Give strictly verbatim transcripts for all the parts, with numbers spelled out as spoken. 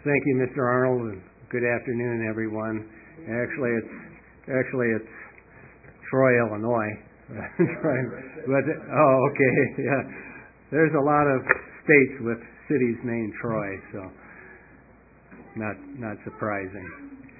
Thank you, Mister Arnold, and good afternoon, everyone. Actually, it's actually it's Troy, Illinois. but oh, okay, yeah. There's a lot of states with cities named Troy, so not not surprising.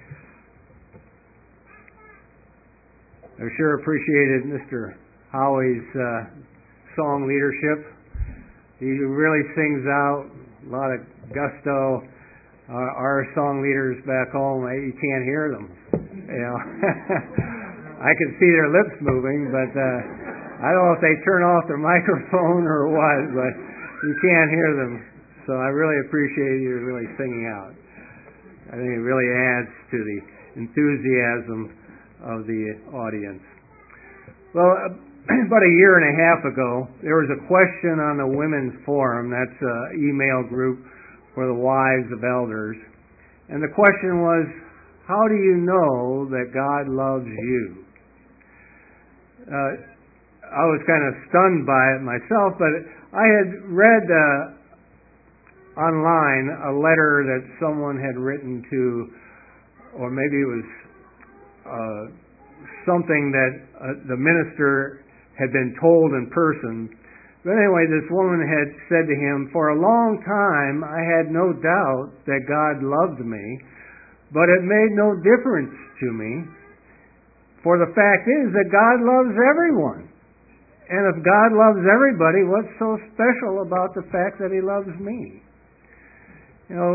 I sure appreciated Mister Howie's uh, song leadership. He really sings out a lot of gusto. Uh, our song leaders back home, you can't hear them. You know, I can see their lips moving, but uh, I don't know if they turn off their microphone or what. But you can't hear them. So I really appreciate you really singing out. I think it really adds to the enthusiasm of the audience. Well, about a year and a half ago, there was a question on the Women's Forum. That's an email group for the wives of elders. And the question was, how do you know that God loves you? Uh, I was kind of stunned by it myself, but I had read uh, online a letter that someone had written to, or maybe it was uh, something that uh, the minister had been told in person. But anyway, this woman had said to him, for a long time I had no doubt that God loved me, but it made no difference to me. For the fact is that God loves everyone. And if God loves everybody, what's so special about the fact that He loves me? You know,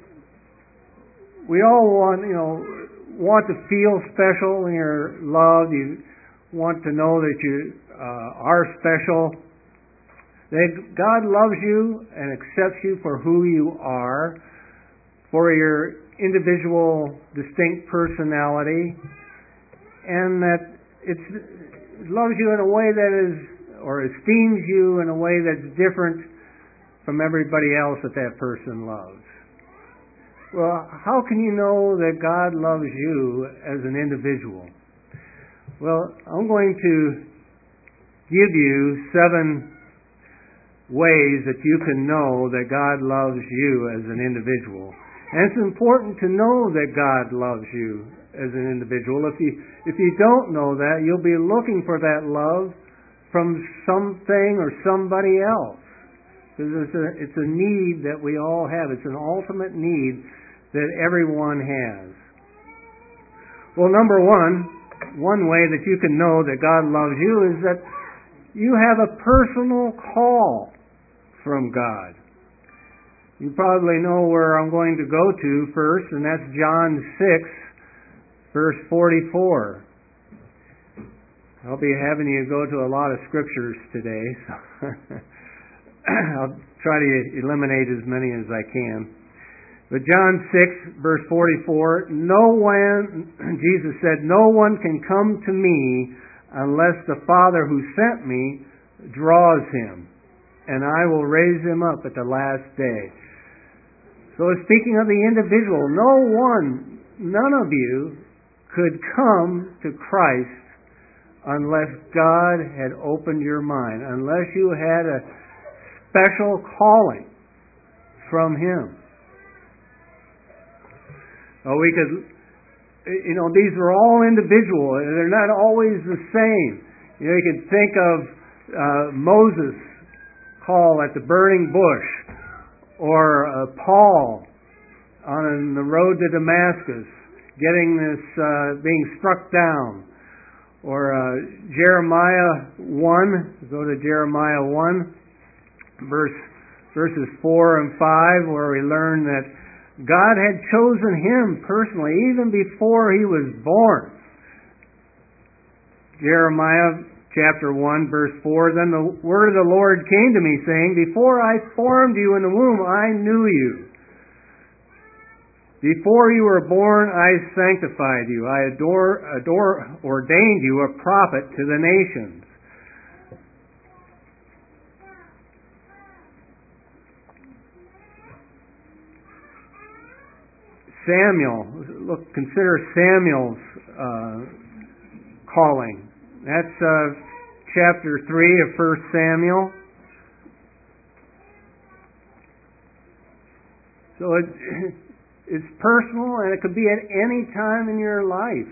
we all want, you know, want to feel special when you're loved. You want to know that you uh, are special. That God loves you and accepts you for who you are, for your individual, distinct personality, and that it's, it loves you in a way that is, or esteems you in a way that's different from everybody else that that person loves. Well, how can you know that God loves you as an individual? Well, I'm going to give you seven ways that you can know that God loves you as an individual. And it's important to know that God loves you as an individual. If you if you don't know that, you'll be looking for that love from something or somebody else. Because it's a, it's a need that we all have. It's an ultimate need that everyone has. Well, number one, one way that you can know that God loves you is that you have a personal call from God. You probably know where I'm going to go to first, and that's John six, verse forty-four. I'll be having you go to a lot of scriptures today, so I'll try to eliminate as many as I can. But John six, verse forty-four, no one, Jesus said, no one can come to me unless the Father who sent me draws him, and I will raise him up at the last day. So speaking of the individual, no one, none of you could come to Christ unless God had opened your mind, unless you had a special calling from Him. Oh, we could, you know, these are all individual. They're not always the same. You know, you could think of uh, Moses' call at the burning bush, or uh, Paul on the road to Damascus, getting this, uh, being struck down, or uh, Jeremiah one. Go to Jeremiah one, verse verses four and five, where we learn that God had chosen him personally even before he was born. Jeremiah chapter one, verse four, then the word of the Lord came to me, saying, before I formed you in the womb, I knew you. Before you were born, I sanctified you. I adore, adore, ordained you a prophet to the nations. Samuel, look, consider Samuel's uh, calling. That's uh, chapter three of First Samuel. So it, it's personal, and it could be at any time in your life.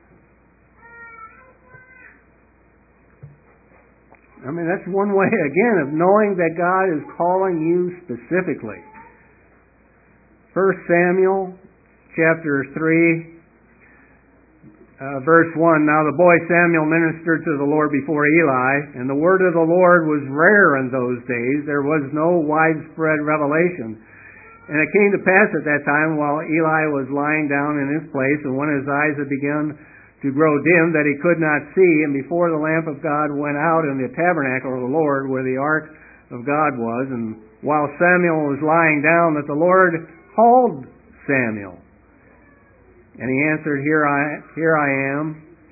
I mean, that's one way, again, of knowing that God is calling you specifically. First Samuel chapter three, uh, verse one, Now the boy Samuel ministered to the Lord before Eli, and the word of the Lord was rare in those days. There was no widespread revelation. And it came to pass at that time, while Eli was lying down in his place, and when his eyes had begun to grow dim, that he could not see, and before the lamp of God went out in the tabernacle of the Lord, where the ark of God was, and while Samuel was lying down, that the Lord called Samuel. And he answered, Here I, here I am.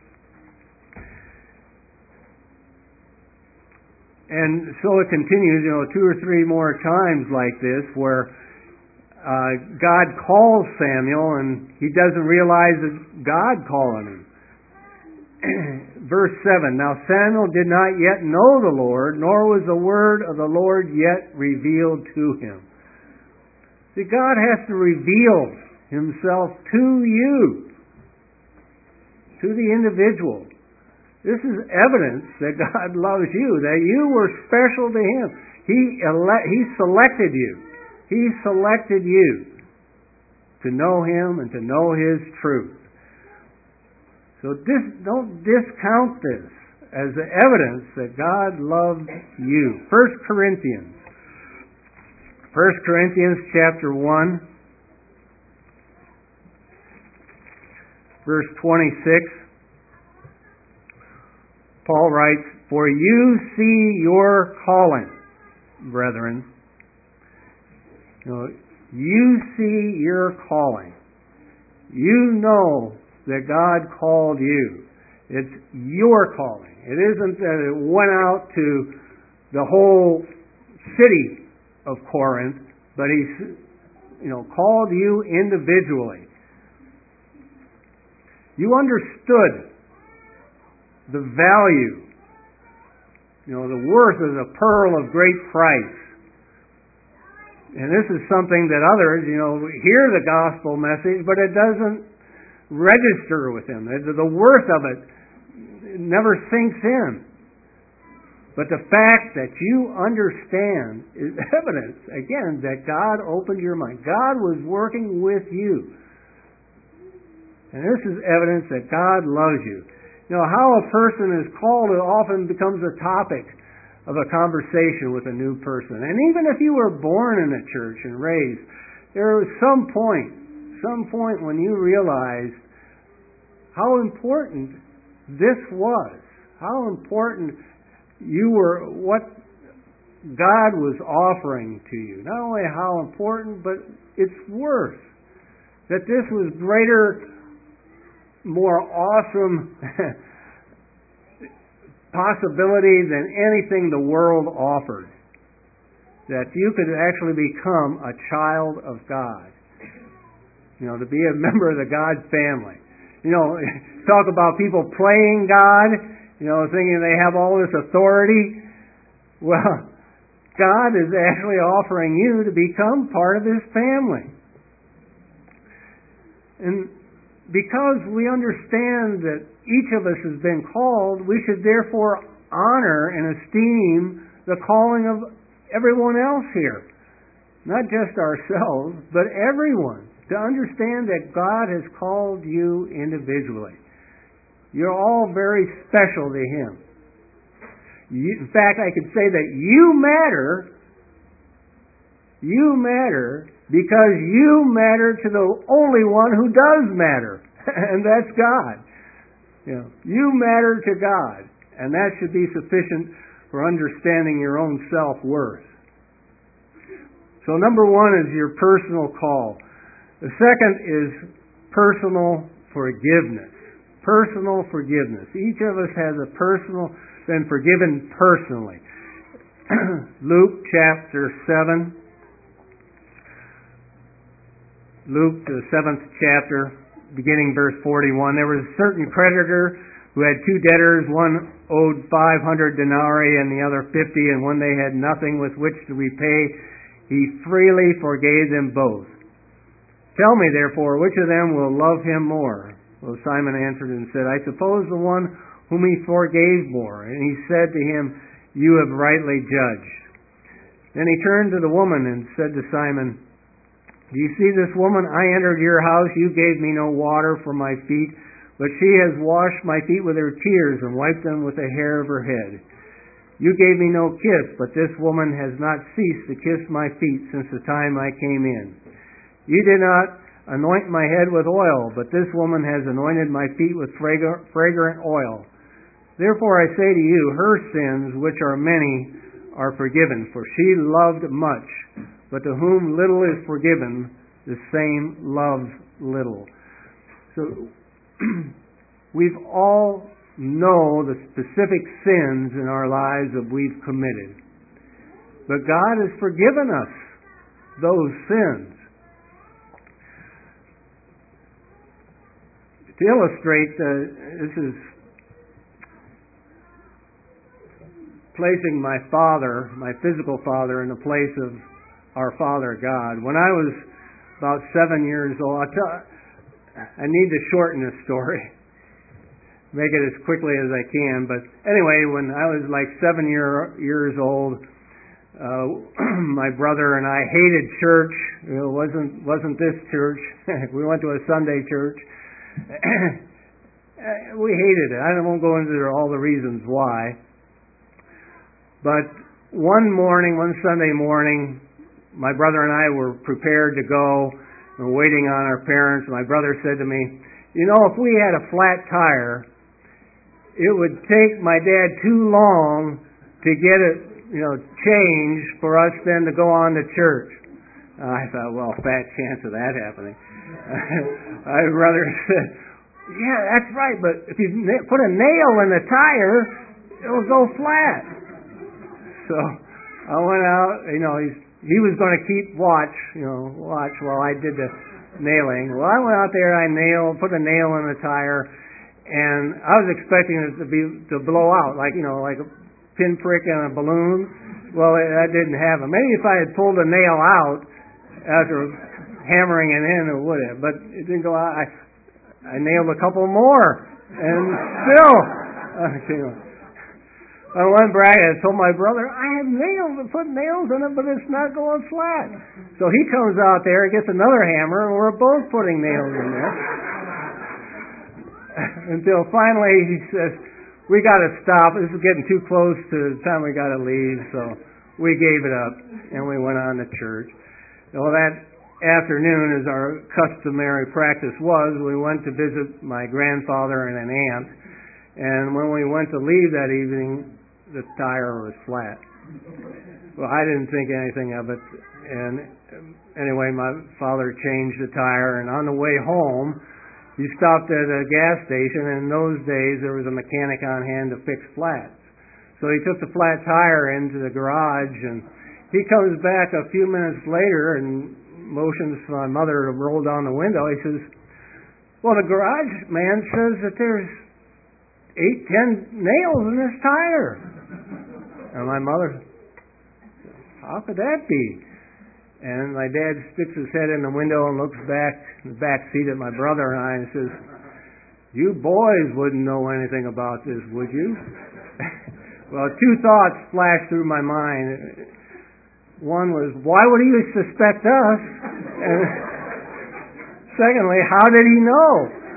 And so it continues, you know, two or three more times like this, where uh, God calls Samuel, and he doesn't realize that God calling him. Verse seven, Now Samuel did not yet know the Lord, nor was the word of the Lord yet revealed to him. See, God has to reveal himself to you, to the individual. This is evidence that God loves you, that you were special to him. He ele- He selected you. He selected you to know him and to know his truth. So dis, don't discount this as the evidence that God loves you. First Corinthians. First Corinthians chapter one, verse twenty-six. Paul writes, For you see your calling, brethren. You know, you see your calling. You know that God called you. It's your calling. It isn't that it went out to the whole city of Corinth, but He's, you know, called you individually. You understood the value, you know, the worth of the pearl of great price. And this is something that others, you know, hear the gospel message, but it doesn't register with them. The worth of it never sinks in. But the fact that you understand is evidence, again, that God opened your mind. God was working with you. And this is evidence that God loves you. You know, how a person is called, it often becomes a topic of a conversation with a new person. And even if you were born in a church and raised, there was some point, some point when you realized how important this was, how important you were, what God was offering to you. Not only how important, but its worth. That this was greater, more awesome possibility than anything the world offered. That you could actually become a child of God. You know, to be a member of the God family. You know, talk about people playing God, you know, thinking they have all this authority. Well, God is actually offering you to become part of His family. And because we understand that each of us has been called, we should therefore honor and esteem the calling of everyone else here. Not just ourselves, but everyone. To understand that God has called you individually. You're all very special to Him. You, in fact, I could say that you matter. You matter because you matter to the only one who does matter, and that's God. You know, you matter to God, and that should be sufficient for understanding your own self-worth. So number one is your personal call. The second is personal forgiveness. Personal forgiveness. Each of us has a personal, been forgiven personally. Luke chapter seven. Luke, the seventh chapter, beginning verse forty-one. There was a certain creditor who had two debtors. One owed five hundred denarii and the other fifty, and when they had nothing with which to repay, he freely forgave them both. Tell me, therefore, which of them will love him more? Well, Simon answered and said, I suppose the one whom he forgave more. And he said to him, You have rightly judged. Then he turned to the woman and said to Simon, Do you see this woman? I entered your house. You gave me no water for my feet, but she has washed my feet with her tears and wiped them with the hair of her head. You gave me no kiss, but this woman has not ceased to kiss my feet since the time I came in. You did not anoint my head with oil, but this woman has anointed my feet with fragrant oil. Therefore I say to you, her sins, which are many, are forgiven, for she loved much. But to whom little is forgiven, the same loves little. So we've all know the specific sins in our lives that we've committed. But God has forgiven us those sins. To illustrate, uh, this is placing my father, my physical father, in the place of our Father God. When I was about seven years old, I'll tell, I need to shorten this story, make it as quickly as I can. But anyway, when I was like seven year, years old, uh, my brother and I hated church. It wasn't wasn't this church. We went to a Sunday church. We hated it. I won't go into all the reasons why. But one morning, one Sunday morning, my brother and I were prepared to go and waiting on our parents. My brother said to me, you know, if we had a flat tire, it would take my dad too long to get it, you know, changed for us then to go on to church. Uh, I thought, well, fat chance of that happening. My brother said, yeah, that's right, but if you put a nail in the tire, it'll go flat. So I went out, you know, he's, he was going to keep watch, you know, watch while I did the nailing. Well, I went out there, I nailed, put a nail in the tire, and I was expecting it to be to blow out, like, you know, like a pinprick in a balloon. Well, it, that didn't happen. Maybe if I had pulled the nail out after hammering it in, it would have, but it didn't go out. I, I nailed a couple more, and still, okay. I went back and told my brother, I have nails, put nails in it, but it's not going flat. So he comes out there and gets another hammer, and we're both putting nails in there. Until finally he says, we got to stop. This is getting too close to the time we got to leave. So we gave it up, and we went on to church. Well, that afternoon, as our customary practice was, we went to visit my grandfather and an aunt. And when we went to leave that evening, the tire was flat. Well, I didn't think anything of it. And anyway, my father changed the tire. And on the way home, he stopped at a gas station. And in those days, there was a mechanic on hand to fix flats. So he took the flat tire into the garage. And he comes back a few minutes later and motions for my mother to roll down the window. He says, well, the garage man says that there's eight, ten nails in this tire. And my mother, how could that be? And my dad sticks his head in the window and looks back in the back seat at my brother and I and says, you boys wouldn't know anything about this, would you? Well, two thoughts flashed through my mind. One was, why would he suspect us? And secondly, how did he know?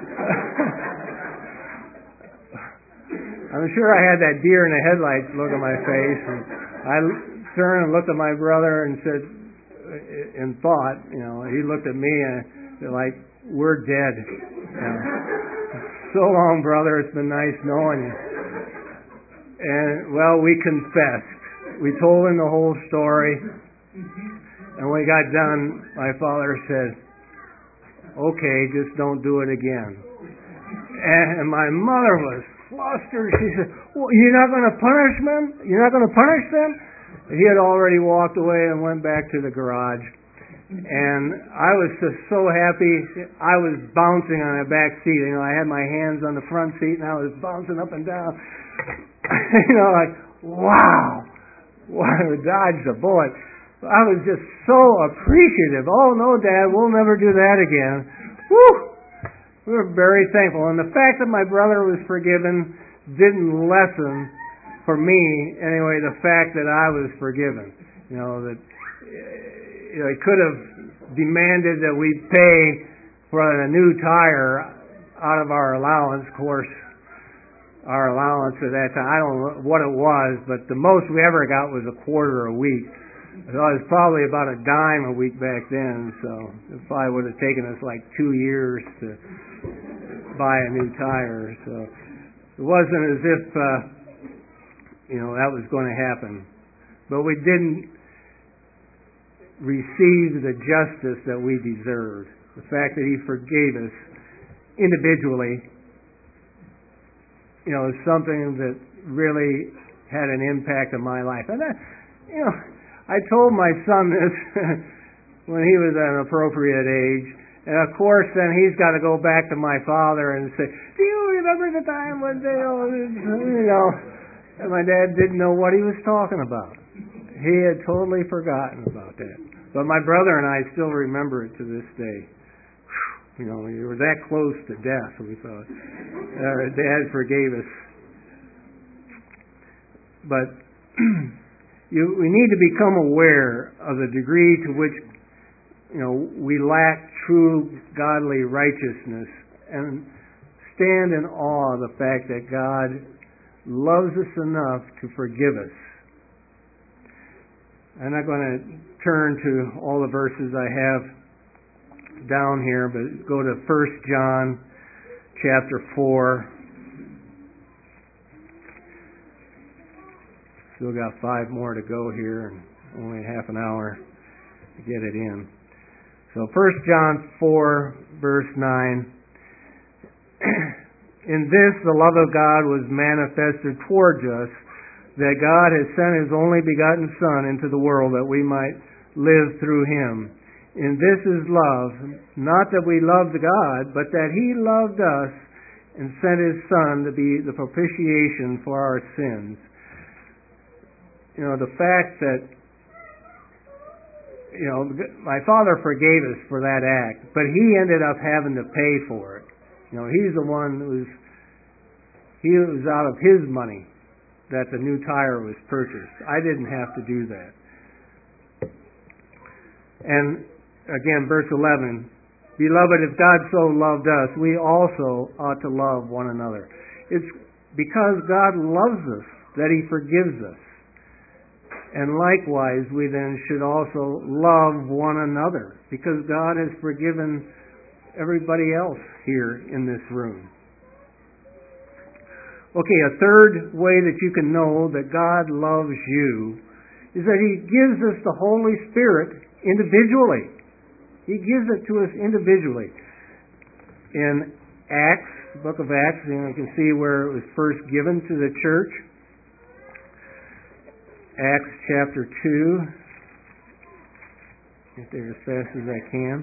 I'm sure I had that deer in the headlights look on my face. And I turned and looked at my brother and said, in thought, you know, he looked at me and said, like, we're dead. You know, so long, brother. It's been nice knowing you. And, well, we confessed. We told him the whole story. And when we got done, my father said, okay, just don't do it again. And my mother was flustered. She said, well, you're not going to punish them? You're not going to punish them? He had already walked away and went back to the garage. And I was just so happy. I was bouncing on the back seat. You know, I had my hands on the front seat and I was bouncing up and down. You know, like, wow. Wow, dodged a bullet. I was just so appreciative. Oh, no, Dad, we'll never do that again. Whew! We were very thankful. And the fact that my brother was forgiven didn't lessen, for me anyway, the fact that I was forgiven. You know, that you know, he could have demanded that we pay for a new tire out of our allowance. Of course, our allowance at that time, I don't know what it was, but the most we ever got was a quarter a week. So it was probably about a dime a week back then, so it probably would have taken us like two years to buy a new tire. So it wasn't as if, uh, you know, that was going to happen. But we didn't receive the justice that we deserved. The fact that He forgave us individually, you know, is something that really had an impact on my life. And that, you know, I told my son this when he was at an appropriate age, and of course then he's got to go back to my father and say, do you remember the time when they, you know, and my dad didn't know what he was talking about. He had totally forgotten about that. But my brother and I still remember it to this day. You know, we were that close to death, we thought. Uh, Dad forgave us. But you, we need to become aware of the degree to which, you know, we lack true godly righteousness and stand in awe of the fact that God loves us enough to forgive us. I'm not going to turn to all the verses I have down here, but go to First John chapter four. Still got five more to go here and only half an hour to get it in. So First John four verse nine. In this the love of God was manifested towards us, that God has sent His only begotten Son into the world that we might live through Him. In this is love, not that we loved God, but that He loved us and sent His Son to be the propitiation for our sins. You know, the fact that, you know, my Father forgave us for that act, but He ended up having to pay for it. You know, He's the one who was, He was out of His money that the new tire was purchased. I didn't have to do that. And again, verse eleven, Beloved, if God so loved us, we also ought to love one another. It's because God loves us that He forgives us. And likewise, we then should also love one another, because God has forgiven everybody else here in this room. Okay, a third way that you can know that God loves you is that He gives us the Holy Spirit individually. He gives it to us individually. In Acts, the book of Acts, you know, you can see where it was first given to the church. Acts chapter two. Get there as fast as I can.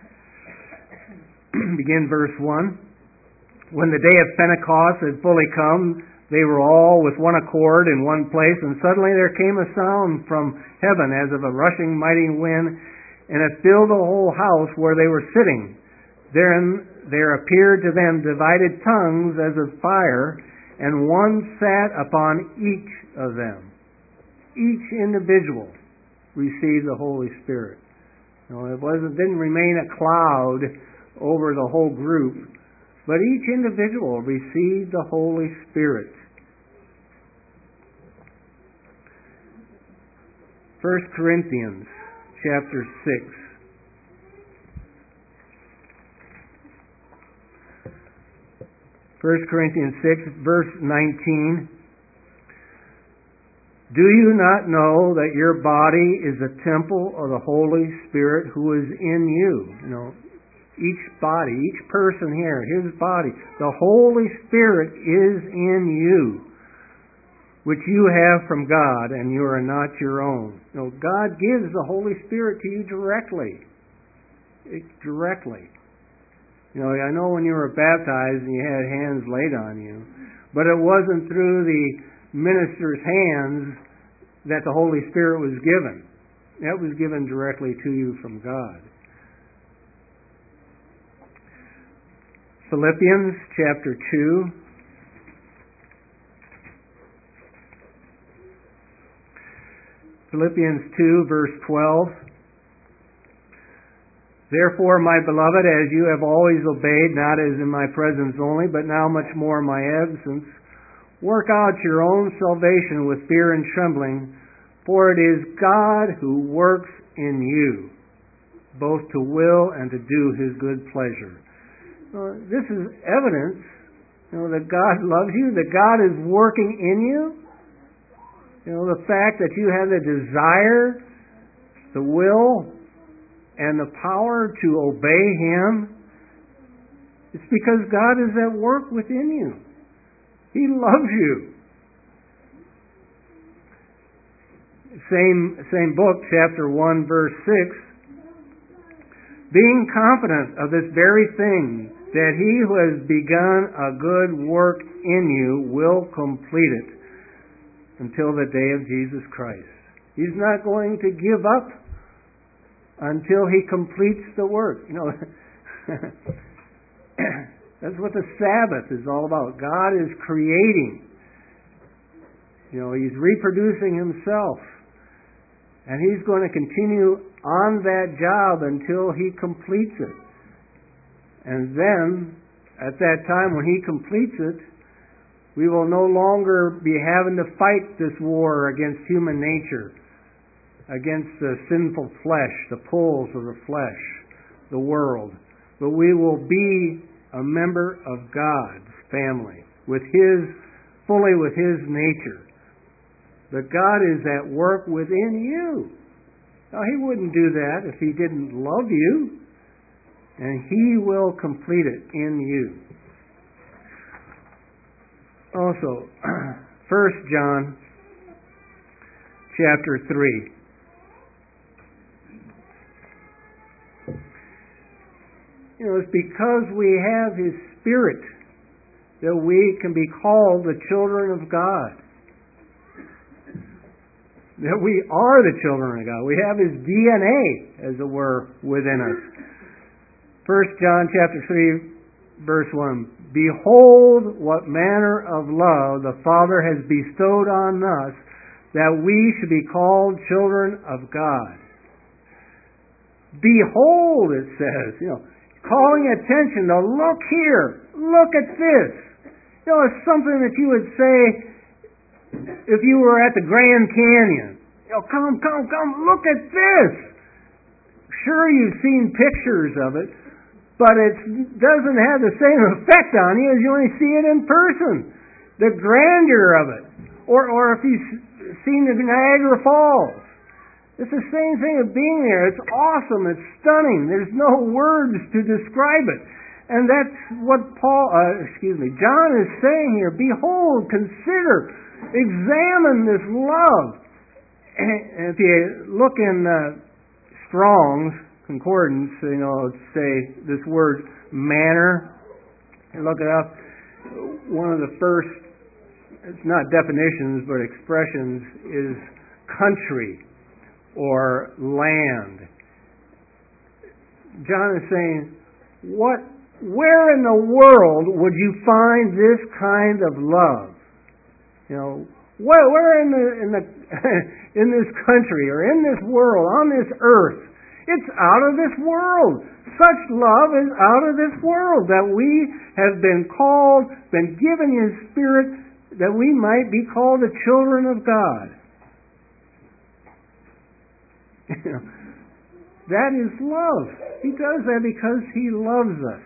Begin verse one. When the day of Pentecost had fully come, they were all with one accord in one place, and suddenly there came a sound from heaven as of a rushing mighty wind, and it filled the whole house where they were sitting. Then there appeared to them divided tongues as of fire, and one sat upon each of them. Each individual received the Holy Spirit. You know, it wasn't didn't remain a cloud over the whole group, but each individual received the Holy Spirit. First Corinthians chapter six. First Corinthians six, verse nineteen. Do you not know that your body is a temple of the Holy Spirit who is in you? You know, each body, each person here, his body, the Holy Spirit is in you, which you have from God, and you are not your own. You know, God gives the Holy Spirit to you directly. It, directly. You know, I know when you were baptized and you had hands laid on you, but it wasn't through the minister's hands that the Holy Spirit was given. That was given directly to you from God. Philippians chapter two. Philippians two, verse twelve. Therefore, my beloved, as you have always obeyed, not as in my presence only, but now much more in my absence, work out your own salvation with fear and trembling, for it is God who works in you, both to will and to do His good pleasure. Uh, this is evidence, you know, that God loves you, that God is working in you. You know, the fact that you have the desire, the will, and the power to obey Him, it's because God is at work within you. He loves you. Same, same book, chapter one, verse six. Being confident of this very thing, that He who has begun a good work in you will complete it until the day of Jesus Christ. He's not going to give up until He completes the work. You know, that's what the Sabbath is all about. God is creating. You know, He's reproducing Himself. And He's going to continue on that job until He completes it. And then, at that time when He completes it, we will no longer be having to fight this war against human nature, against the sinful flesh, the pulls of the flesh, the world. But we will be a member of God's family, with His, fully with His nature. But God is at work within you. Now, He wouldn't do that if He didn't love you. And He will complete it in you. Also, First John chapter three. You know, it's because we have His Spirit that we can be called the children of God. That we are the children of God. We have His D N A, as it were, within us. First John chapter three, verse one. Behold what manner of love the Father has bestowed on us, that we should be called children of God. Behold, it says, you know, calling attention to look here, look at this. You know, it's something that you would say if you were at the Grand Canyon. You know, come, come, come, look at this. Sure, you've seen pictures of it, but it doesn't have the same effect on you as you only see it in person. The grandeur of it. Or, or if you've seen the Niagara Falls. It's the same thing of being there. It's awesome. It's stunning. There's no words to describe it. And that's what Paul, uh, excuse me, John is saying here. Behold, consider, examine this love. And if you look in uh, Strong's Concordance, you know, say this word manner, and look it up. One of the first, it's not definitions, but expressions, is country or land. John is saying, what, where in the world would you find this kind of love? You know, where, where in the in the in this country or in this world, on this earth? It's out of this world. Such love is out of this world, that we have been called, been given His Spirit, that we might be called the children of God. That is love. He does that because He loves us.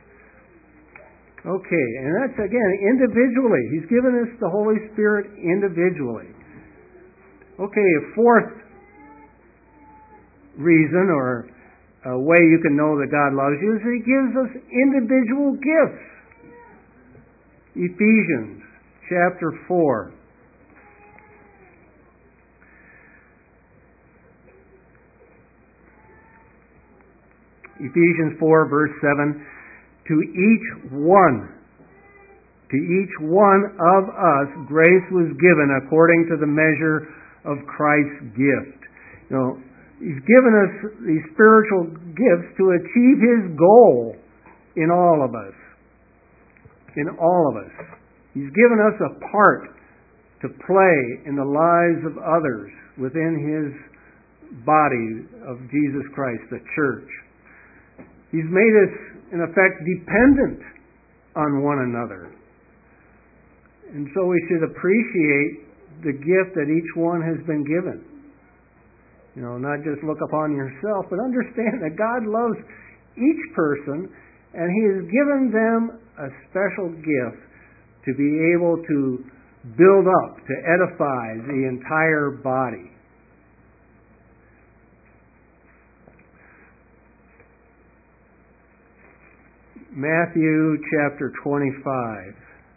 Okay, and that's again individually. He's given us the Holy Spirit individually. Okay, a fourth reason or a way you can know that God loves you is He gives us individual gifts. Ephesians chapter four. Ephesians four, verse seven. To each one, to each one of us, grace was given according to the measure of Christ's gift. You know, He's given us these spiritual gifts to achieve His goal in all of us. In all of us. He's given us a part to play in the lives of others within His body of Jesus Christ, the church. He's made us, in effect, dependent on one another. And so we should appreciate the gift that each one has been given. You know, not just look upon yourself, but understand that God loves each person, and He has given them a special gift to be able to build up, to edify the entire body. Matthew chapter twenty-five.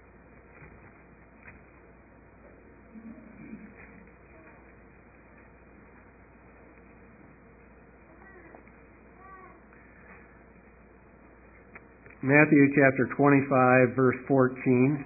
Matthew chapter twenty-five, verse fourteen.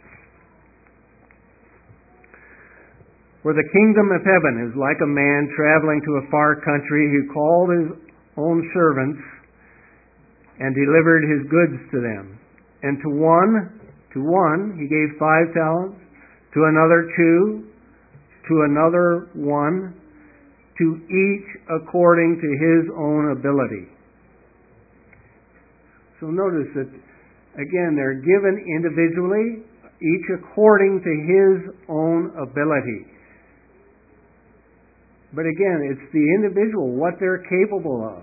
For the kingdom of heaven is like a man traveling to a far country who called his own servants and delivered his goods to them. And to one, to one he gave five talents, to another two, to another one, to each according to his own ability. So notice that, again, they're given individually, each according to his own ability. But again, it's the individual, what they're capable of.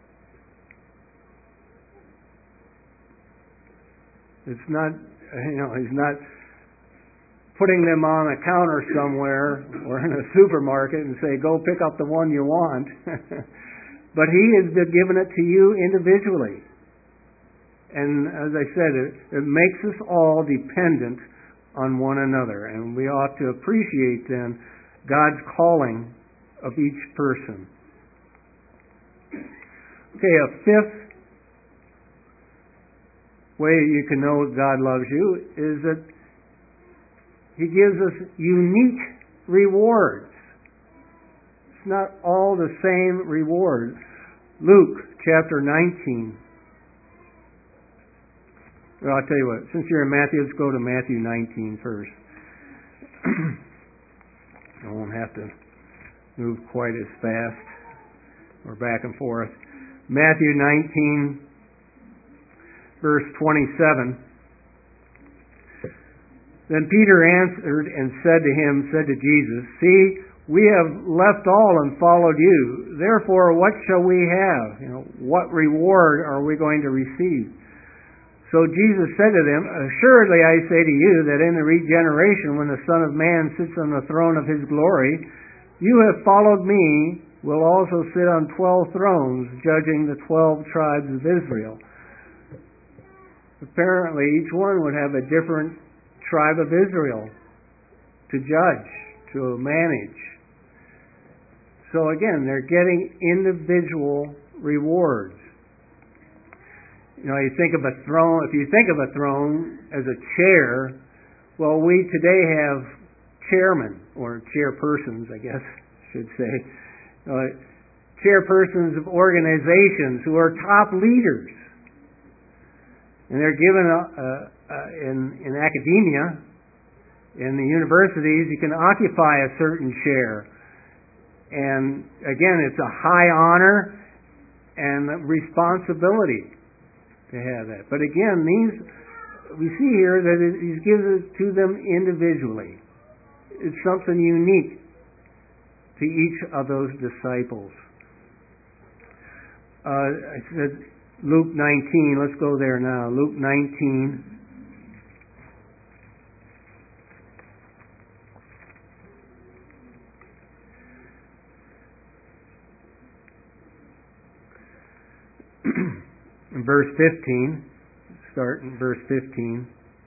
It's not, you know, he's not putting them on a counter somewhere or in a supermarket and say, go pick up the one you want. But he has given it to you individually. And as I said, it, it makes us all dependent on one another. And we ought to appreciate then God's calling of each person. Okay, a fifth way you can know God loves you is that He gives us unique rewards. It's not all the same rewards. Luke chapter nineteen. Well, I'll tell you what, since you're in Matthew, let's go to Matthew nineteen first. I won't have to move quite as fast or back and forth. Matthew nineteen, verse twenty-seven. Then Peter answered and said to him, said to Jesus, see, we have left all and followed you. Therefore, what shall we have? You know, what reward are we going to receive? So Jesus said to them, assuredly I say to you that in the regeneration, when the Son of Man sits on the throne of His glory, you have followed me, will also sit on twelve thrones, judging the twelve tribes of Israel. Apparently, each one would have a different tribe of Israel to judge, to manage. So again, they're getting individual rewards. You know, you think of a throne, if you think of a throne as a chair, well, we today have chairmen, or chairpersons, I guess I should say, uh, chairpersons of organizations who are top leaders. And they're given, a, a, a, in, in academia, in the universities, you can occupy a certain chair. And again, it's a high honor and responsibility to have that. But again, these we see here that it, He gives it to them individually. It's something unique to each of those disciples. Uh, I said Luke nineteen. Let's go there now. Luke nineteen. In verse fifteen, start in verse fifteen.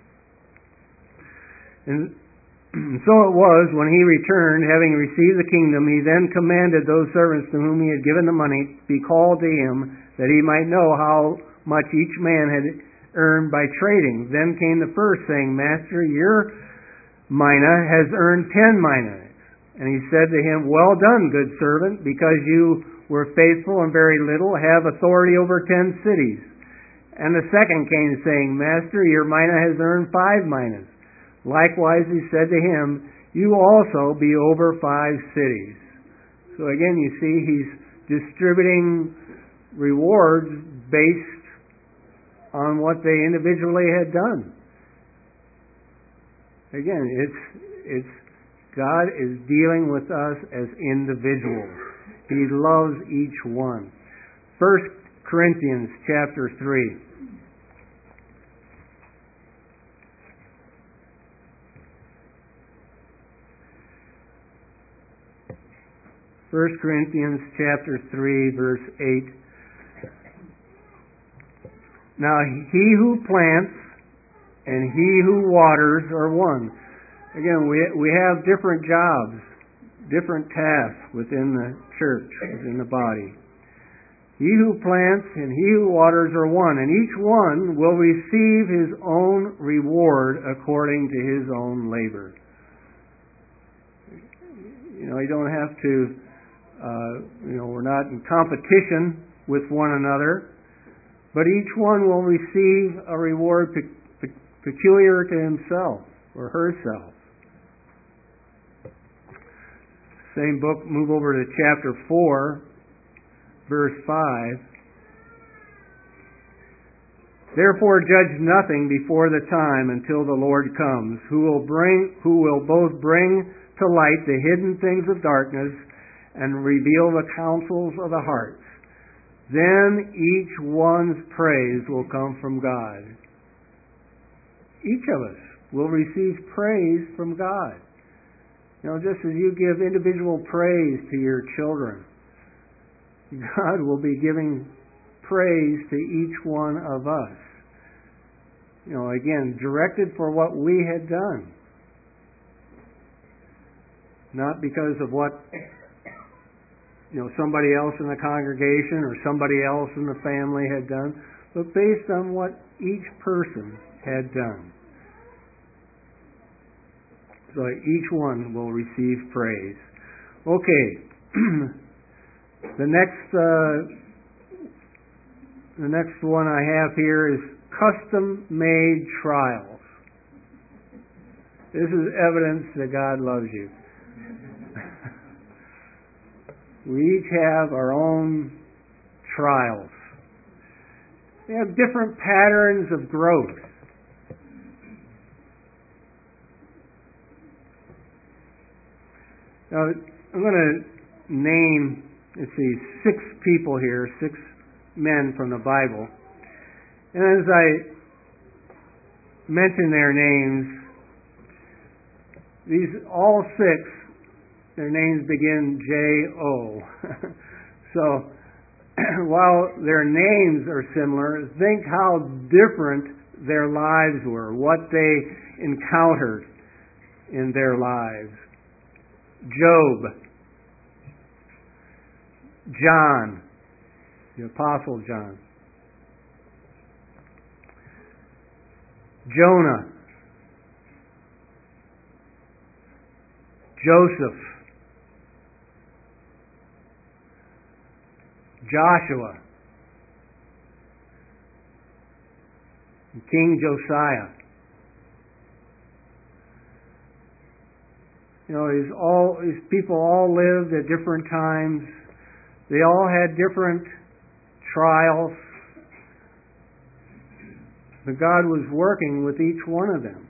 And so it was, when he returned, having received the kingdom, he then commanded those servants to whom he had given the money to be called to him, that he might know how much each man had earned by trading. Then came the first, saying, Master, your mina has earned ten minas. And he said to him, "Well done, good servant, because you were faithful in very little, have authority over ten cities." And the second came, saying, "Master, your mina has earned five minas." Likewise he said to him, "You also be over five cities." So again, you see, he's distributing rewards based on what they individually had done. Again, it's it's God is dealing with us as individuals. He loves each one. First Corinthians chapter three. First Corinthians chapter three, verse eight. Now he who plants and he who waters are one. Again, we we have different jobs, different tasks within the church, within the body. He who plants and he who waters are one, and each one will receive his own reward according to his own labor. You know, you don't have to, uh, you know, we're not in competition with one another, but each one will receive a reward pe- pe- peculiar to himself or herself. Same book, move over to chapter four, verse five. Therefore judge nothing before the time until the Lord comes, who will bring, who will both bring to light the hidden things of darkness and reveal the counsels of the hearts. Then each one's praise will come from God. Each of us will receive praise from God. You know, just as you give individual praise to your children, God will be giving praise to each one of us. You know, again, directed for what we had done. Not because of what, you know, somebody else in the congregation or somebody else in the family had done, but based on what each person had done. So each one will receive praise. Okay. the next uh, the next one I have here is custom-made trials. This is evidence that God loves you. We each have our own trials. We have different patterns of growth. Now, I'm going to name, let's see, six people here, six men from the Bible. And as I mention their names, these all six, their names begin J O. So, while their names are similar, think how different their lives were, what they encountered in their lives. Job, John, the Apostle John, Jonah, Joseph, Joshua, and King Josiah. You know, these all these people all lived at different times. They all had different trials. But God was working with each one of them.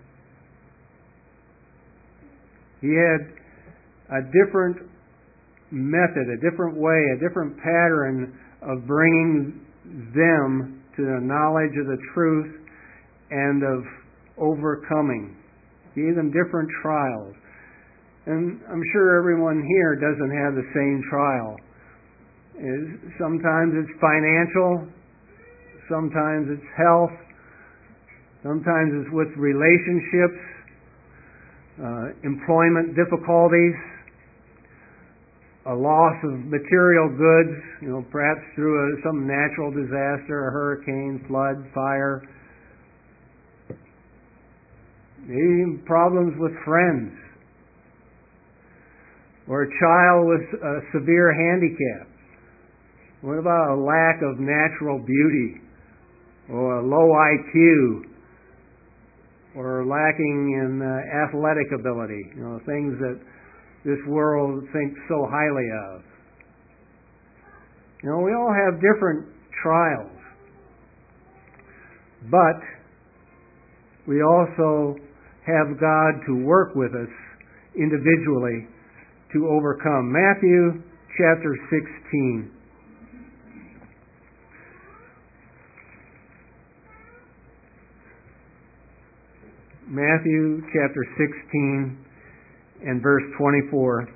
He had a different method, a different way, a different pattern of bringing them to the knowledge of the truth and of overcoming. He gave them different trials. And I'm sure everyone here doesn't have the same trial. Sometimes it's financial, sometimes it's health, sometimes it's with relationships, uh, employment difficulties, a loss of material goods, you know, perhaps through a, some natural disaster, a hurricane, flood, fire. Maybe problems with friends. Or a child with a severe handicap? What about a lack of natural beauty? Or a low I Q? Or lacking in uh, athletic ability? You know, things that this world thinks so highly of. You know, we all have different trials. But we also have God to work with us individually to overcome. Matthew chapter sixteen. Matthew chapter sixteen and verse twenty-four.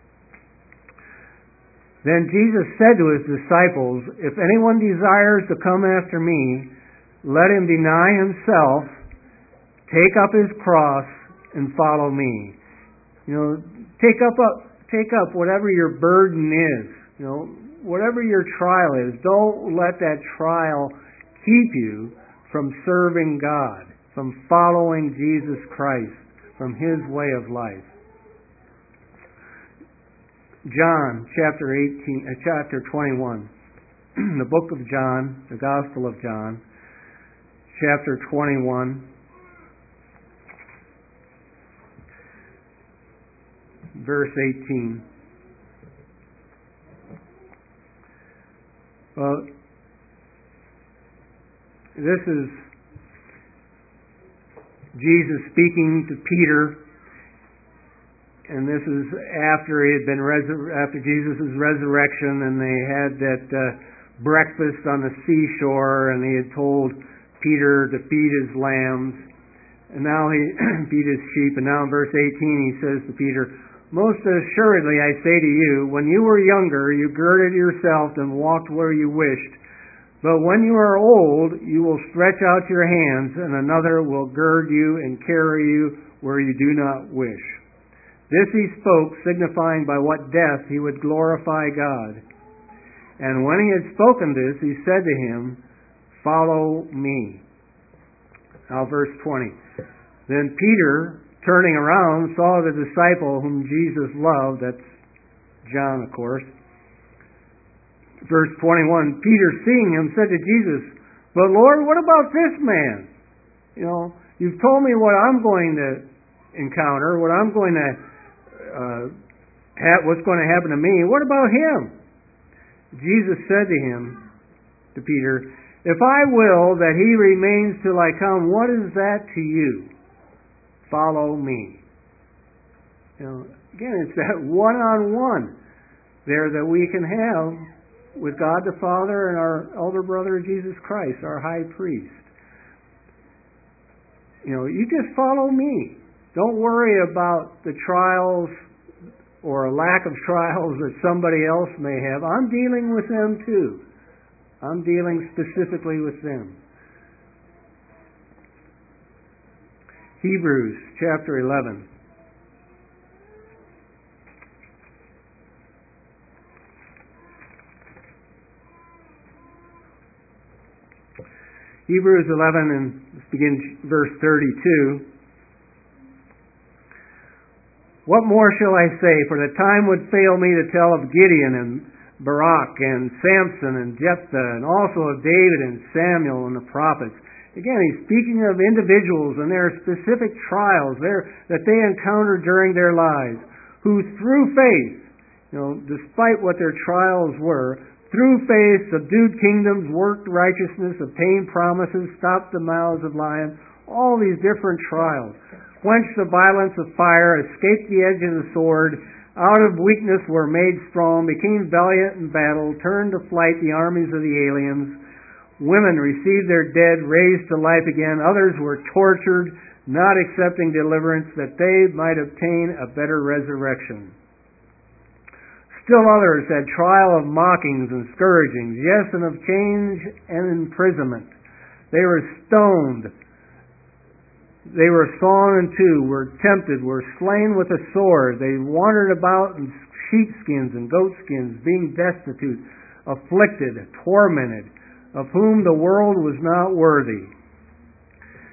Then Jesus said to his disciples, "If anyone desires to come after me, let him deny himself, take up his cross, and follow me." You know, take up, up take up whatever your burden is. You know, whatever your trial is. Don't let that trial keep you from serving God, from following Jesus Christ, from His way of life. John chapter eighteen, uh, chapter twenty-one, the book of John, the Gospel of John, chapter twenty-one, verse eighteen. Well, this is Jesus speaking to Peter. And this is after he had been resur- after Jesus' resurrection, and they had that uh, breakfast on the seashore, and he had told Peter to feed his lambs, and now he feed his sheep. And now in verse eighteen he says to Peter, "Most assuredly I say to you, when you were younger, you girded yourself and walked where you wished. But when you are old, you will stretch out your hands, and another will gird you and carry you where you do not wish." This he spoke, signifying by what death he would glorify God. And when he had spoken this, he said to him, "Follow me." Now verse twenty. Then Peter, turning around, saw the disciple whom Jesus loved. That's John, of course. Verse twenty-one, Peter, seeing him, said to Jesus, "But Lord, what about this man? You know, you've told me what I'm going to encounter, what I'm going to Uh, what's going to happen to me. What about him?" Jesus said to him, to Peter, "If I will that he remains till I come, what is that to you? Follow me." You know, again, it's that one-on-one there that we can have with God the Father and our elder brother Jesus Christ, our high priest. You know, you just follow me. Don't worry about the trials or a lack of trials that somebody else may have. I'm dealing with them too. I'm dealing specifically with them. Hebrews chapter eleven. Hebrews eleven, and let's begin verse thirty-two. "What more shall I say? For the time would fail me to tell of Gideon and Barak and Samson and Jephthah, and also of David and Samuel and the prophets." Again, he's speaking of individuals and their specific trials there that they encountered during their lives, who through faith, you know, despite what their trials were, through faith subdued kingdoms, worked righteousness, obtained promises, stopped the mouths of lions, all these different trials. Quenched the violence of fire, escaped the edge of the sword, out of weakness were made strong, became valiant in battle, turned to flight the armies of the aliens. Women received their dead raised to life again. Others were tortured, not accepting deliverance, that they might obtain a better resurrection. Still others had trial of mockings and scourgings, yes, and of chains and imprisonment. They were stoned. They were sawn in two, were tempted, were slain with a sword. They wandered about in sheepskins and goatskins, being destitute, afflicted, tormented, of whom the world was not worthy.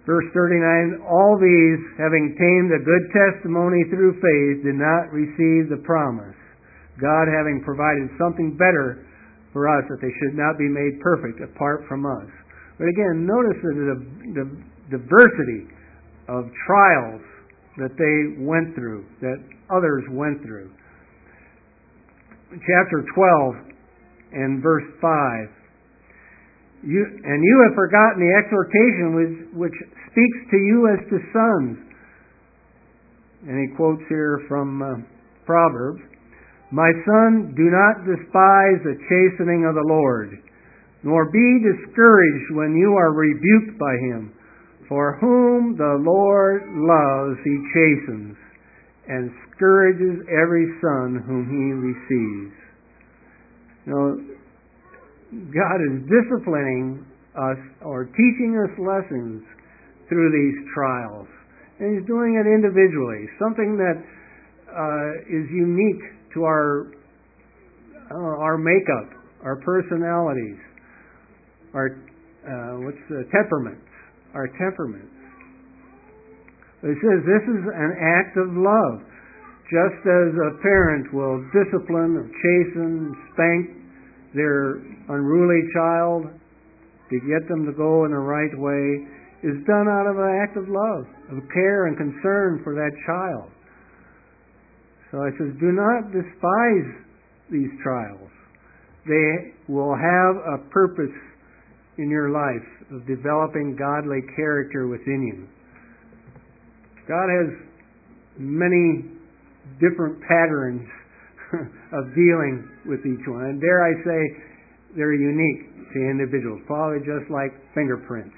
Verse thirty-nine, all these, having tamed a good testimony through faith, did not receive the promise. God having provided something better for us, that they should not be made perfect apart from us. But again, notice the, the, the diversity of trials that they went through, that others went through. Chapter twelve and verse five. You, and you have forgotten the exhortation which, which speaks to you as to sons. And he quotes here from uh, Proverbs. My son, do not despise the chastening of the Lord, nor be discouraged when you are rebuked by him. For whom the Lord loves, he chastens, and scourges every son whom he receives. You know, God is disciplining us or teaching us lessons through these trials. And He's doing it individually, something that uh, is unique to our uh, our makeup, our personalities, our uh, what's the temperaments, our temperaments. But it says this is an act of love, just as a parent will discipline, or chasten, spank their unruly child to get them to go in the right way, is done out of an act of love, of care and concern for that child. So it says, do not despise these trials. They will have a purpose in your life of developing godly character within you. God has many different patterns of dealing with each one. And dare I say, they're unique to individuals, probably just like fingerprints.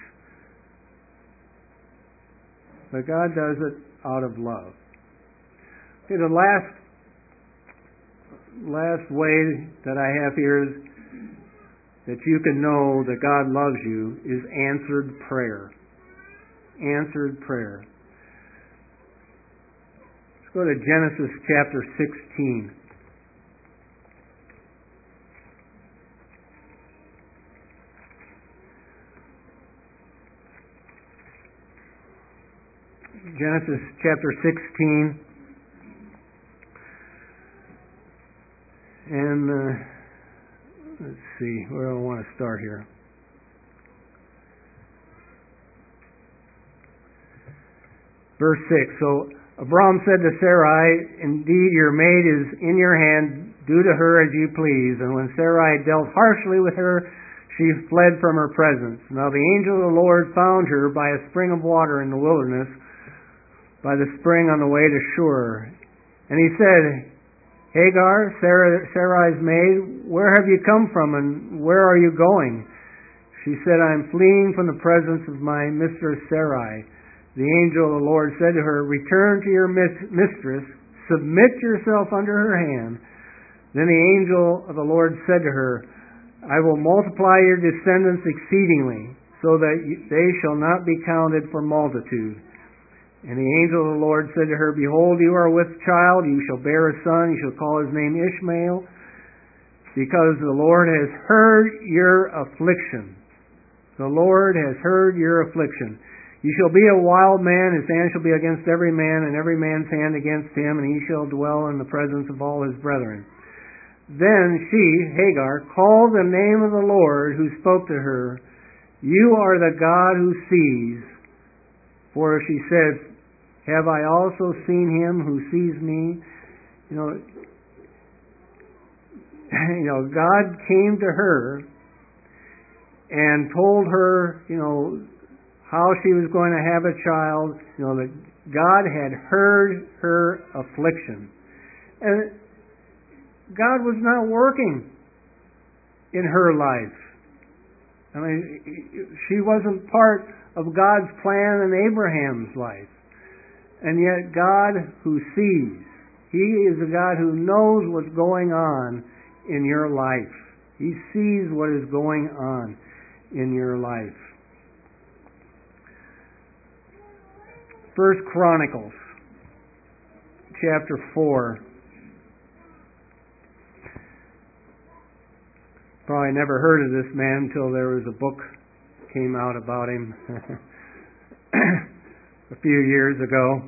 But God does it out of love. Okay, the last last way that I have here is that you can know that God loves you is answered prayer. Answered prayer. Let's go to Genesis chapter sixteen. Genesis chapter sixteen, and uh, let's see, where do I want to start here? Verse six, so Abram said to Sarai, indeed your maid is in your hand, do to her as you please. And when Sarai dealt harshly with her, she fled from her presence. Now the angel of the Lord found her by a spring of water in the wilderness, by the spring on the way to Shur. And he said, Hagar, Sarah, Sarai's maid, where have you come from and where are you going? She said, I am fleeing from the presence of my mistress Sarai. The angel of the Lord said to her, return to your mistress, submit yourself under her hand. Then the angel of the Lord said to her, I will multiply your descendants exceedingly, so that they shall not be counted for multitude. And the angel of the Lord said to her, behold, you are with child, you shall bear a son, you shall call his name Ishmael, because the Lord has heard your affliction. The Lord has heard your affliction. You shall be a wild man, his hand shall be against every man, and every man's hand against him, and he shall dwell in the presence of all his brethren. Then she, Hagar, called the name of the Lord who spoke to her, you are the God who sees. For she said, have I also seen him who sees me? You know, you know, God came to her and told her, you know, how she was going to have a child. You know, that God had heard her affliction. And God was not working in her life. I mean, she wasn't part of God's plan in Abraham's life. And yet God who sees, He is a God who knows what's going on in your life. He sees what is going on in your life. First Chronicles, chapter four. Probably never heard of this man until there was a book came out about him. a few years ago.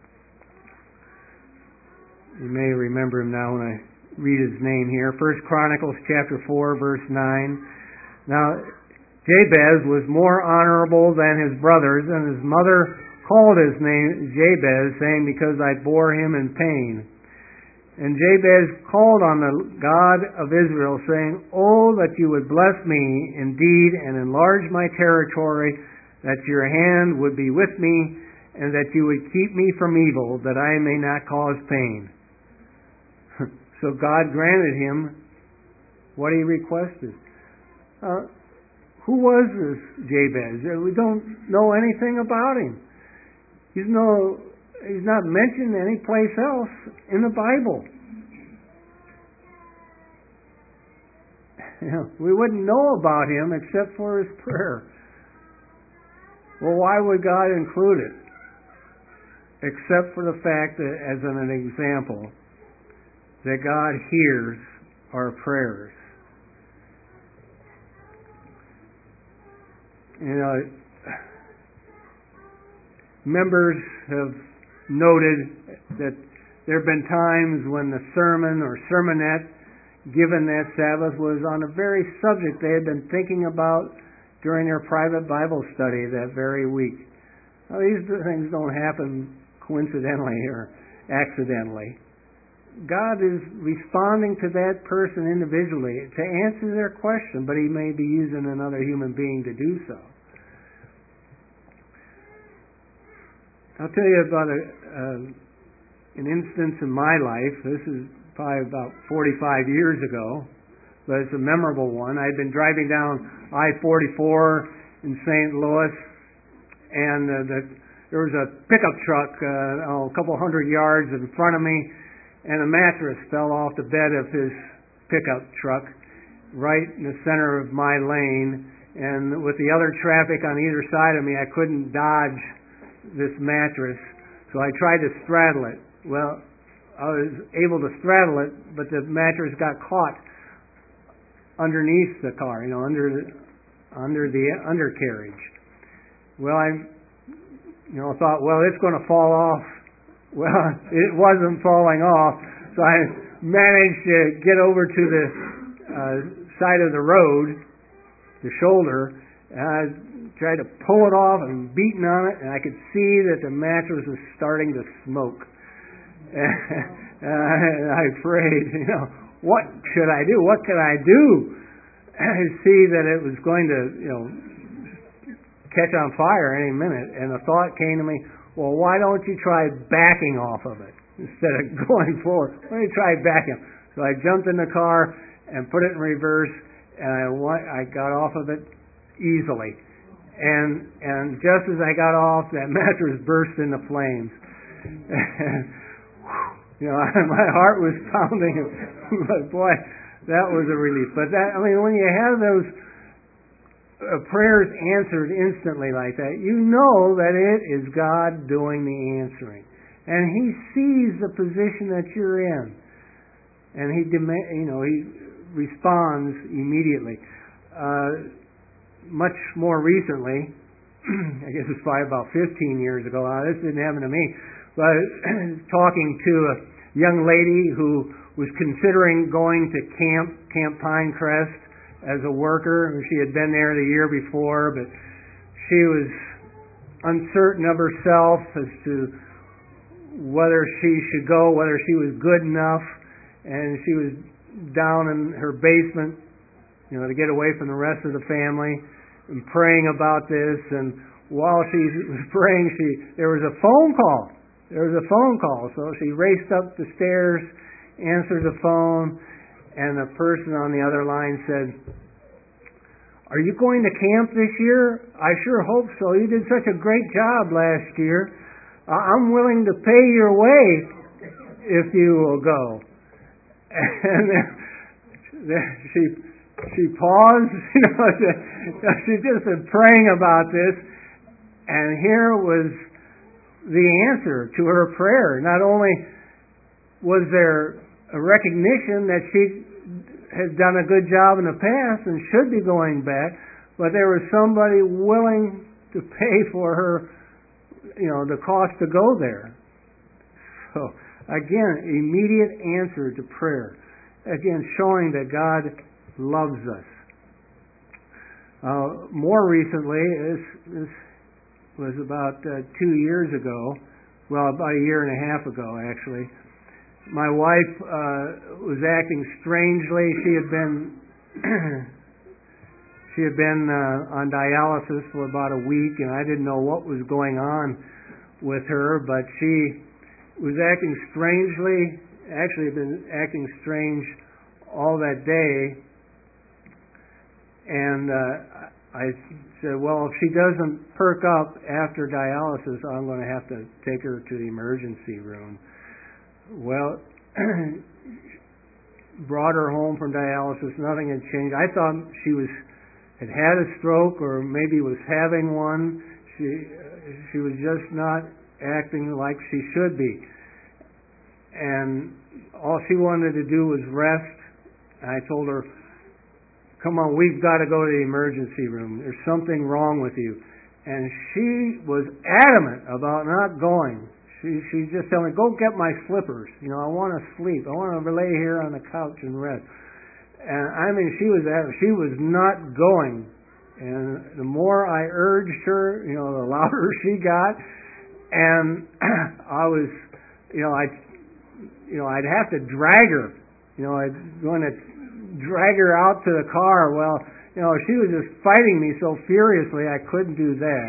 You may remember him now when I read his name here. First Chronicles chapter four, verse nine. Now, Jabez was more honorable than his brothers, and his mother called his name Jabez, saying, because I bore him in pain. And Jabez called on the God of Israel, saying, Oh, that you would bless me indeed and enlarge my territory, that your hand would be with me, and that you would keep me from evil, that I may not cause pain. So God granted him what he requested. Uh, who was this Jabez? We don't know anything about him. He's no... He's not mentioned any place else in the Bible. You know, we wouldn't know about him except for his prayer. Well, why would God include it? Except for the fact that, as an example, that God hears our prayers. You know, members have noted that there have been times when the sermon or sermonette given that Sabbath was on a very subject they had been thinking about during their private Bible study that very week. Now, these things don't happen coincidentally or accidentally. God is responding to that person individually to answer their question, but He may be using another human being to do so. I'll tell you about a, uh, an instance in my life. This is probably about forty-five years ago, but it's a memorable one. I'd been driving down I forty-four in Saint Louis, and uh, the, there was a pickup truck uh, oh, a couple hundred yards in front of me, and a mattress fell off the bed of his pickup truck right in the center of my lane, and with the other traffic on either side of me, I couldn't dodge this mattress, so I tried to straddle it. Well, I was able to straddle it, but the mattress got caught underneath the car, you know, under the, under the undercarriage. Well, I, you know, thought, well, it's going to fall off. Well, it wasn't falling off, so I managed to get over to the uh, side of the road, the shoulder, and I tried to pull it off and beating on it, and I could see that the mattress was starting to smoke. And I prayed, you know, what should I do? What could I do? I see that it was going to, you know, catch on fire any minute, and the thought came to me, well, why don't you try backing off of it instead of going forward? Why don't you try backing? So I jumped in the car and put it in reverse, and I, I got off of it easily. And and just as I got off, that mattress burst into flames. You know, my heart was pounding. But boy, that was a relief. But that, I mean, when you have those uh, prayers answered instantly like that, you know that it is God doing the answering, and He sees the position that you're in, and He, dem- you know, He responds immediately. Uh, Much more recently, I guess it's probably about fifteen years ago, uh, this didn't happen to me, but talking to a young lady who was considering going to camp, Camp Pinecrest, as a worker. She had been there the year before, but she was uncertain of herself as to whether she should go, whether she was good enough, and she was down in her basement, you know, to get away from the rest of the family, and praying about this. And while she was praying, she there was a phone call. There was a phone call. So she raced up the stairs, answered the phone, and the person on the other line said, "Are you going to camp this year? I sure hope so. You did such a great job last year. I'm willing to pay your way if you will go." And then she she paused. You know, she just been praying about this, and here was the answer to her prayer. Not only was there a recognition that she had done a good job in the past and should be going back, but there was somebody willing to pay for her you know, the cost to go there. So, again, immediate answer to prayer. Again, showing that God loves us. Uh, more recently, this, this was about uh, two years ago, well, about a year and a half ago, actually. My wife uh, was acting strangely. She had been she had been uh, on dialysis for about a week, and I didn't know what was going on with her, but she was acting strangely. Actually, had been acting strange all that day, and uh, I said, well, if she doesn't perk up after dialysis, I'm going to have to take her to the emergency room. Well, brought her home from dialysis. Nothing had changed. I thought she was had had a stroke, or maybe was having one. She she was just not acting like she should be, and all she wanted to do was rest. I told her, come on, we've got to go to the emergency room. There's something wrong with you. And she was adamant about not going. She she just told me, go get my slippers. You know, I want to sleep. I want to lay here on the couch and rest. And I mean, she was adamant. She was not going. And the more I urged her, you know, the louder she got. And I was, you know, I, you know, I'd have to drag her. You know, I'd going to drag her out to the car. Well, you know, she was just fighting me so furiously, I couldn't do that.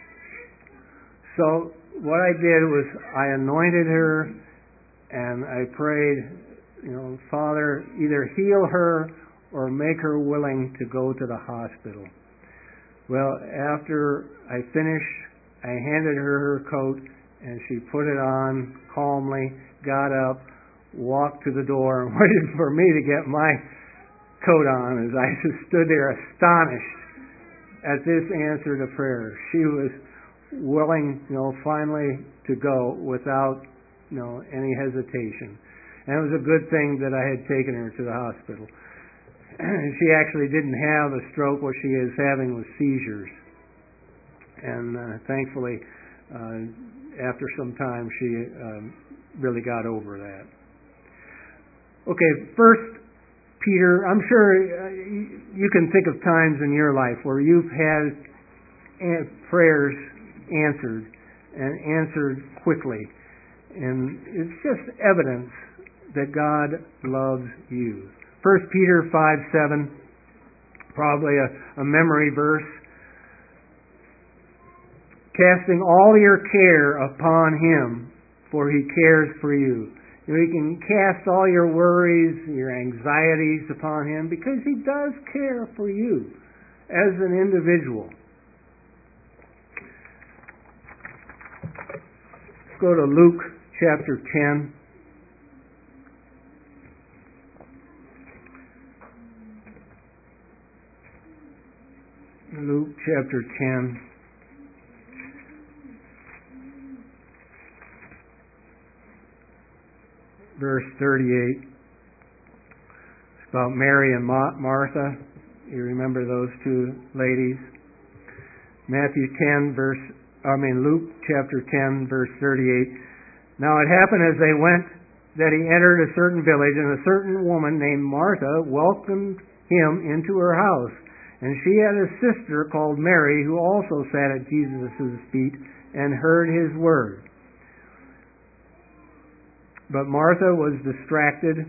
So what I did was I anointed her, and I prayed, you know, Father, either heal her or make her willing to go to the hospital. Well, after I finished, I handed her her coat, and she put it on calmly, got up, walked to the door, and waited for me to get my coat on as I just stood there astonished at this answer to prayer. She was willing, you know, finally to go without, you know, any hesitation. And it was a good thing that I had taken her to the hospital. She actually didn't have a stroke. What she is having was seizures. And uh, thankfully, uh, after some time, she um, really got over that. Okay, First Peter, I'm sure you can think of times in your life where you've had prayers answered, and answered quickly. And it's just evidence that God loves you. First Peter five seven, probably a, a memory verse. Casting all your care upon Him, for He cares for you. You know, you can cast all your worries, your anxieties upon Him, because He does care for you as an individual. Let's go to Luke chapter ten. Luke chapter ten. Verse thirty-eight. It's about Mary and Martha. You remember those two ladies? Matthew ten, verse, I mean Luke chapter ten, verse thirty-eight. Now it happened as they went that He entered a certain village, and a certain woman named Martha welcomed Him into her house. And she had a sister called Mary, who also sat at Jesus' feet and heard His word. But Martha was distracted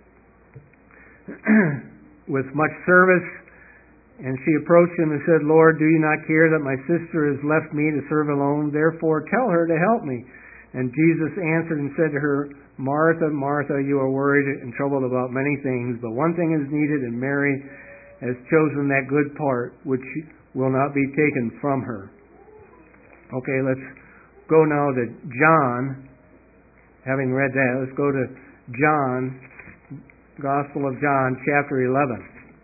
with much service, and she approached Him and said, Lord, do you not care that my sister has left me to serve alone? Therefore tell her to help me. And Jesus answered and said to her, Martha, Martha, you are worried and troubled about many things, but one thing is needed, and Mary has chosen that good part which will not be taken from her. Okay, let's go now to John. Having read that, let's go to John, Gospel of John, chapter eleven.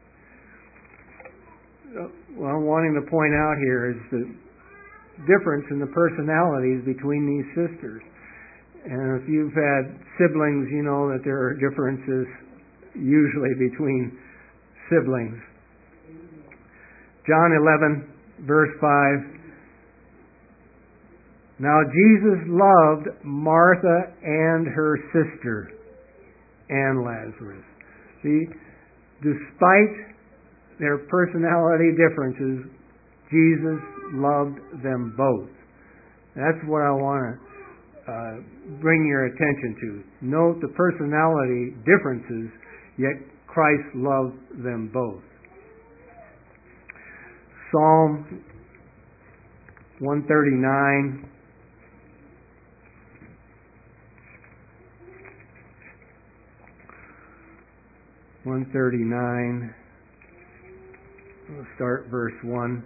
What I'm wanting to point out here is the difference in the personalities between these sisters. And if you've had siblings, you know that there are differences usually between siblings. John eleven, verse five. Now Jesus loved Martha and her sister and Lazarus. See, despite their personality differences, Jesus loved them both. That's what I want to uh, bring your attention to. Note the personality differences, yet Christ loved them both. Psalm one thirty-nine. one thirty-nine. We'll start verse one.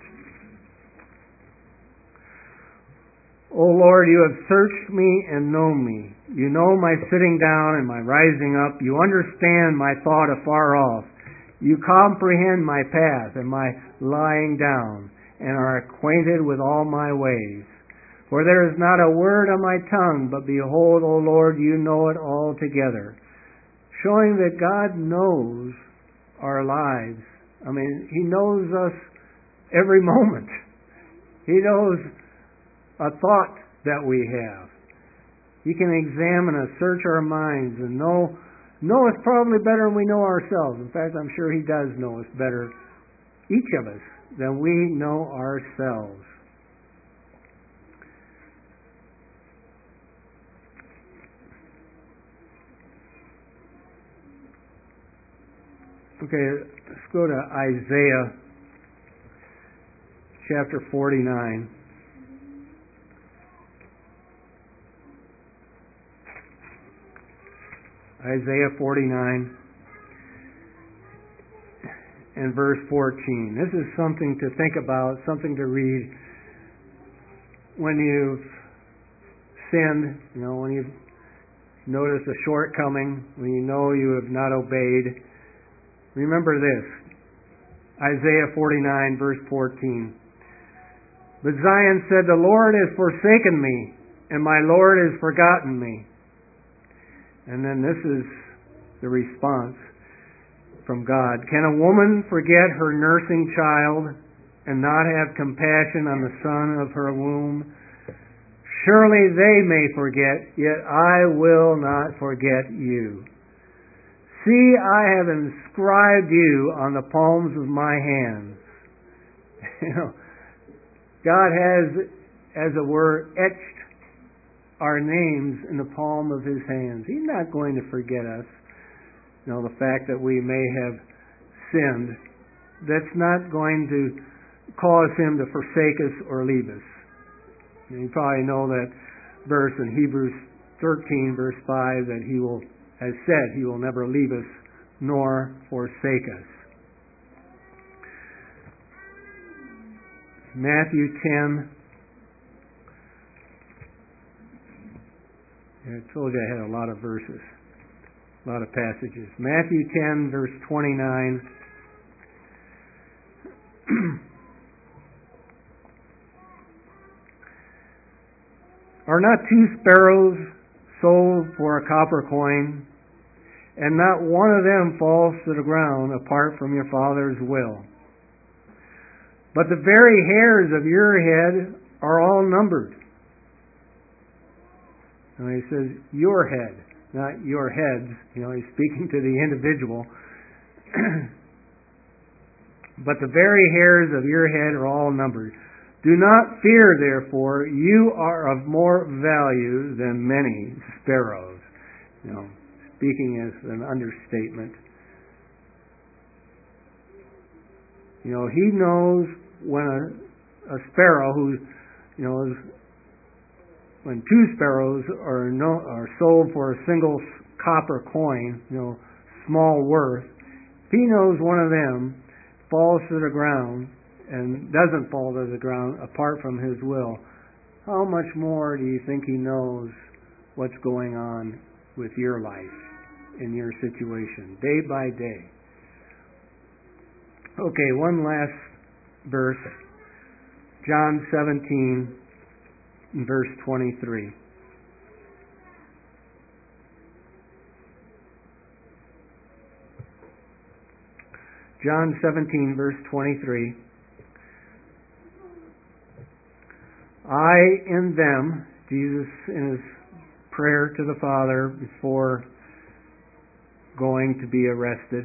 O Lord, you have searched me and known me. You know my sitting down and my rising up. You understand my thought afar off. You comprehend my path and my lying down, and are acquainted with all my ways. For there is not a word on my tongue, but behold, O Lord, you know it altogether. Showing that God knows our lives. I mean, He knows us every moment. He knows a thought that we have. He can examine us, search our minds, and know know us probably better than we know ourselves. In fact, I'm sure He does know us better, each of us, than we know ourselves. Okay, let's go to Isaiah chapter forty-nine. Isaiah forty-nine and verse fourteen. This is something to think about, something to read when you've sinned, you know, when you've noticed a shortcoming, when you know you have not obeyed. Remember this, Isaiah forty-nine, verse fourteen. But Zion said, the Lord has forsaken me, and my Lord has forgotten me. And then this is the response from God. Can a woman forget her nursing child and not have compassion on the son of her womb? Surely they may forget, yet I will not forget you. See, I have inscribed you on the palms of my hands. You know, God has, as it were, etched our names in the palm of His hands. He's not going to forget us. You know, the fact that we may have sinned, that's not going to cause Him to forsake us or leave us. And you probably know that verse in Hebrews thirteen, verse five, that He will, has said, He will never leave us nor forsake us. Matthew ten. I told you I had a lot of verses, a lot of passages. Matthew ten, verse twenty-nine. Are not two sparrows sold for a copper coin, and not one of them falls to the ground apart from your Father's will? But the very hairs of your head are all numbered. And He says, your head, not your heads. You know, He's speaking to the individual. But the very hairs of your head are all numbered. Do not fear, therefore, you are of more value than many sparrows. You know, speaking as an understatement. You know, He knows when a, a sparrow who, you know, is, when two sparrows are no, are sold for a single copper coin, you know, small worth, He knows one of them falls to the ground and doesn't fall to the ground apart from His will. How much more do you think He knows what's going on with your life, in your situation, day by day? Okay, one last verse. John seventeen, verse twenty-three. John seventeen, verse twenty-three. I and them, Jesus in his prayer to the Father before going to be arrested.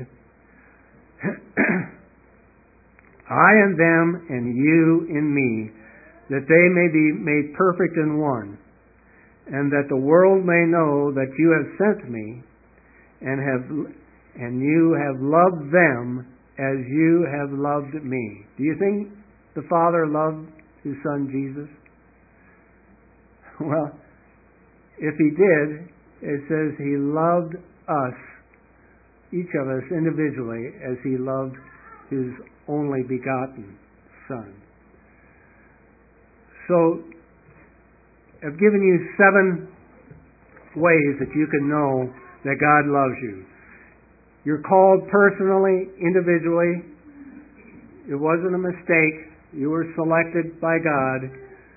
I and them and you in me, that they may be made perfect in one, and that the world may know that you have sent me, and have and you have loved them as you have loved me. Do you think the Father loved his Son Jesus? Well, if he did, it says he loved us, each of us individually, as he loved his only begotten Son. So, I've given you seven ways that you can know that God loves you. You're called personally, individually. It wasn't a mistake. You were selected by God.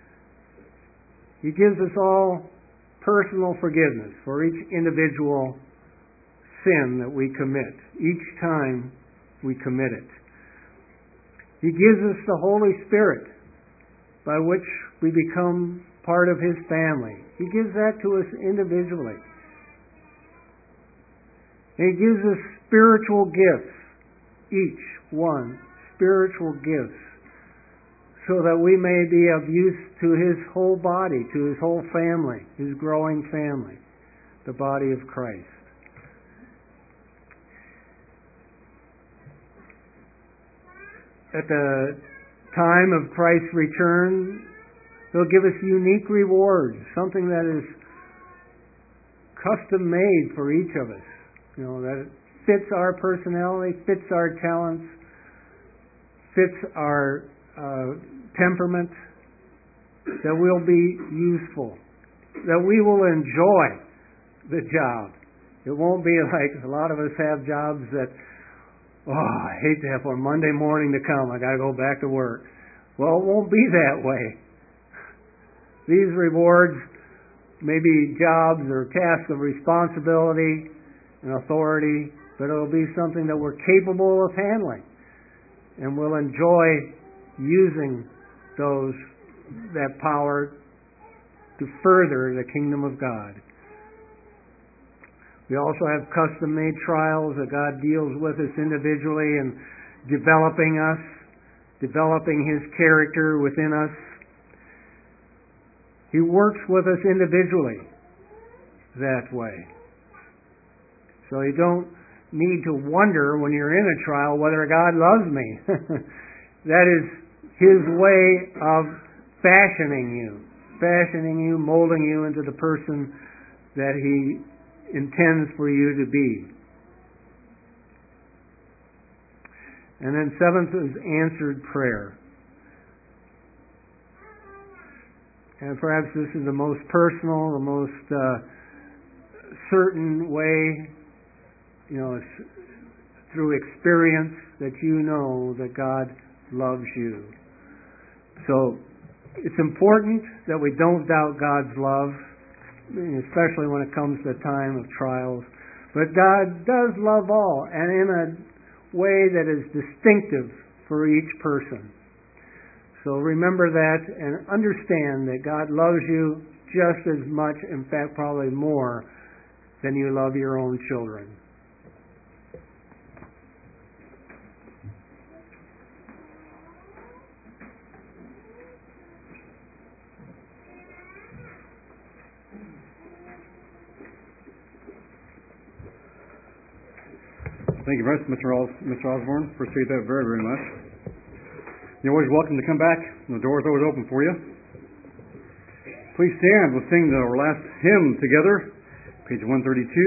He gives us all personal forgiveness for each individual sin that we commit, each time we commit it. He gives us the Holy Spirit, by which we become part of His family. He gives that to us individually. And He gives us spiritual gifts, each one, spiritual gifts, so that we may be of use to His whole body, to His whole family, His growing family, the body of Christ. At the time of Christ's return, He'll give us unique rewards, something that is custom made for each of us. You know, that fits our personality, fits our talents, fits our uh, temperament, that we'll be useful, that we will enjoy the job. It won't be like a lot of us have jobs that, oh, I hate to have for Monday morning to come, I got to go back to work. Well, it won't be that way. These rewards may be jobs or tasks of responsibility and authority, but it'll be something that we're capable of handling, and we'll enjoy using those that power to further the kingdom of God. We also have custom-made trials that God deals with us individually and developing us, developing His character within us. He works with us individually that way. So you don't need to wonder when you're in a trial whether God loves me. That is His way of fashioning you, fashioning you, molding you into the person that He intends for you to be. And then seventh is answered prayer. And perhaps this is the most personal, the most uh, certain way, you know, it's through experience that you know that God loves you. So it's important that we don't doubt God's love, especially when it comes to a time of trials. But God does love all, and in a way that is distinctive for each person. So remember that and understand that God loves you just as much, in fact probably more, than you love your own children. Thank you very much, Mister Os- Mister Osborne. Appreciate that very, very much. You're always welcome to come back. The door is always open for you. Please stand. We'll sing our last hymn together, page one thirty-two.